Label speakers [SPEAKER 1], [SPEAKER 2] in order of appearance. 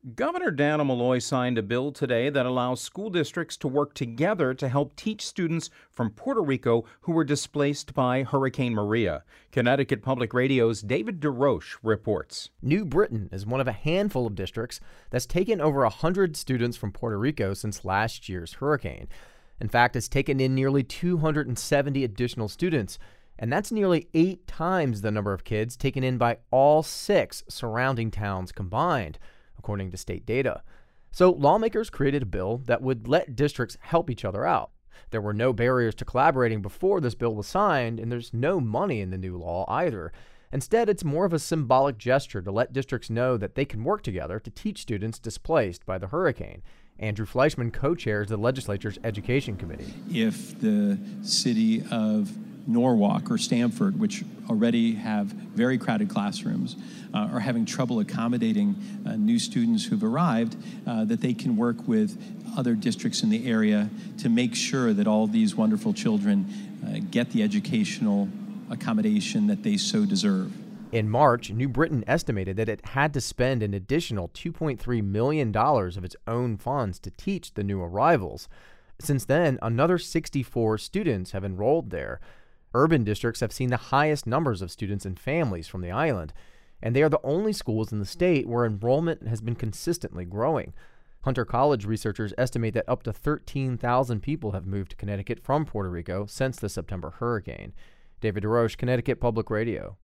[SPEAKER 1] Governor Dana Malloy signed a bill today that allows school districts to work together to help teach students from Puerto Rico who were displaced by Hurricane Maria. Connecticut Public Radio's David DeRoche reports.
[SPEAKER 2] New Britain is one of a handful of districts that's taken over 100 students from Puerto Rico since last year's hurricane. In fact, it's taken in nearly 270 additional students, and that's nearly 8 times the number of kids taken in by all 6 surrounding towns combined, according to state data. So lawmakers created a bill that would let districts help each other out. There were no barriers to collaborating before this bill was signed, and there's no money in the new law either. Instead, it's more of a symbolic gesture to let districts know that they can work together to teach students displaced by the hurricane. Andrew Fleischman co-chairs the legislature's education committee.
[SPEAKER 3] If the city of Norwalk or Stamford, which already have very crowded classrooms, are having trouble accommodating new students who've arrived, that they can work with other districts in the area to make sure that all these wonderful children get the educational accommodation that they so deserve.
[SPEAKER 2] In March, New Britain estimated that it had to spend an additional $2.3 million of its own funds to teach the new arrivals. Since then, another 64 students have enrolled there. Urban districts have seen the highest numbers of students and families from the island, and they are the only schools in the state where enrollment has been consistently growing. Hunter College researchers estimate that up to 13,000 people have moved to Connecticut from Puerto Rico since the September hurricane. David DeRoche, Connecticut Public Radio.